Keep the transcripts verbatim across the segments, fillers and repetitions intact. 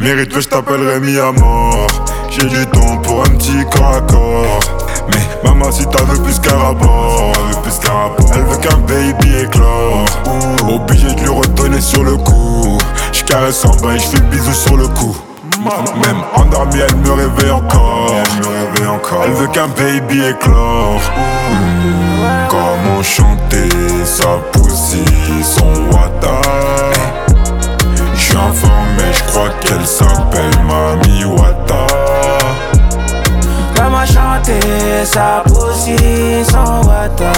Mérite que je t'appellerai mis à mort. J'ai du temps pour un petit corps à corps. Mais maman si t'as veux plus qu'un rapport, elle veut plus qu'un rapport. Elle veut qu'un baby éclore. Ouh. Obligé de lui redonner sur le coup. J'caresse en bas et j'fais le bisou sur le cou. Même endormie elle me réveille encore. Elle me réveille encore. Elle veut qu'un baby éclore. Mmh. Comment chanter sa poussie, son wata. J'suis informé, j'crois qu'elle s'appelle Mami Wata. Comment chanter sa poussie, son wata.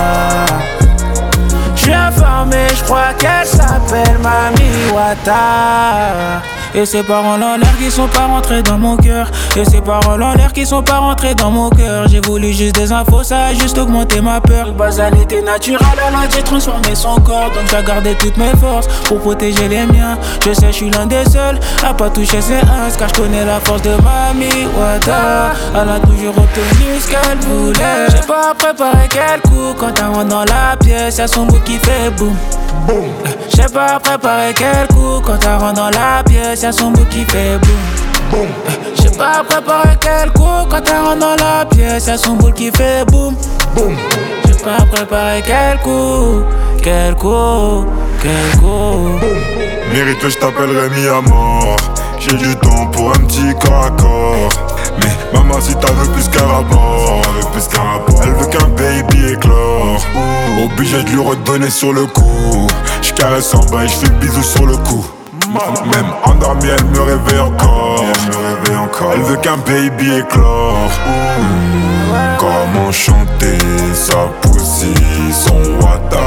J'suis informé, j'crois qu'elle s'appelle Mami Wata. Et ces paroles en l'air qui sont pas rentrées dans mon cœur. Et ces paroles en l'air qui sont pas rentrées dans mon cœur. J'ai voulu juste des infos, ça a juste augmenté ma peur. Base elle était naturelle, alors j'ai transformé son corps. Donc j'ai gardé toutes mes forces pour protéger les miens. Je sais, je suis l'un des seuls à pas toucher ses uns. Car je connais la force de Mami Wata. Elle a toujours obtenu ce qu'elle voulait. J'ai pas préparé quel coup. Quand elle rentre dans la pièce, y'a son bout qui fait boum. J'ai pas préparé quel coup. Quand elle rentre dans la pièce, y'a son bout qui fait boum. J'ai pas préparé quel coup. Quand elle rentre dans la pièce, y'a son bout qui fait boum. J'ai pas préparé quel coup. Quel coup, quel coup. Mérite que je t'appellerai mis à mort. J'ai du temps pour un petit corps à corps. Mais maman si t'as veux plus qu'un rapport, elle veut plus qu'un rapport. Elle veut qu'un baby éclore. Ouh. Obligé de lui redonner sur le coup. J'caresse en bas et j'fais le bisou sur le cou. Même endormie elle me réveille encore. Elle me réveille encore. Elle veut qu'un baby éclore. Mmh. Comment chanter sa poussie, son wata.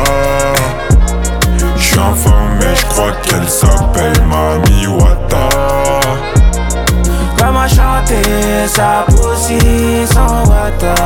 J'suis informé, j'crois qu'elle s'appelle Mami Wata. Comment chanter sa poussie, son wata.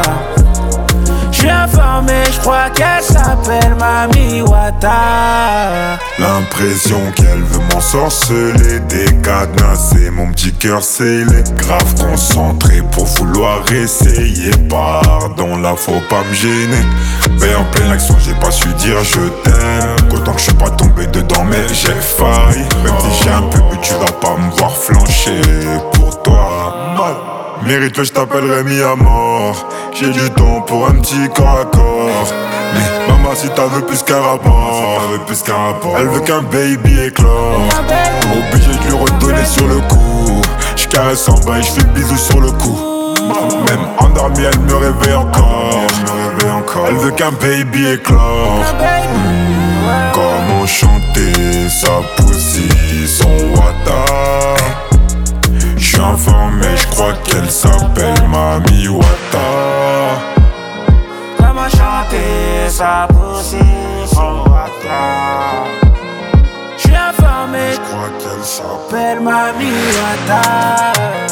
J'suis informé, j'crois qu'elle s'appelle Mami Wata. L'impression qu'elle veut m'ensorceler, décadenasser mon petit cœur scellé. Grave concentré pour vouloir essayer. Pardon, là faut pas me gêner. Mais en pleine action j'ai pas su dire je t'aime. Qu'autant que je suis pas tombé dedans mais j'ai failli. Même si j'ai un peu bu tu vas pas me voir flancher pour toi. Mérite que je t'appellerai mis à mort. J'ai du temps pour un petit corps à corps. Mais maman si t'as veux plus qu'un rapport, elle veut plus qu'un rapport. Elle veut qu'un baby éclore. Obligé de lui redonner sur le coup. J'caresse en bas et j'fais le bisou sur le cou. Même endormie elle me réveille encore. Elle me réveille encore. Elle veut qu'un baby éclore. Mmh. Comment chanter sa poussie, son wata. J'suis informé, j'crois qu'elle s'appelle Mami Wata. Comment chanter sa poussie, son wata. J'suis informé, j'crois qu'elle s'appelle Mami Wata.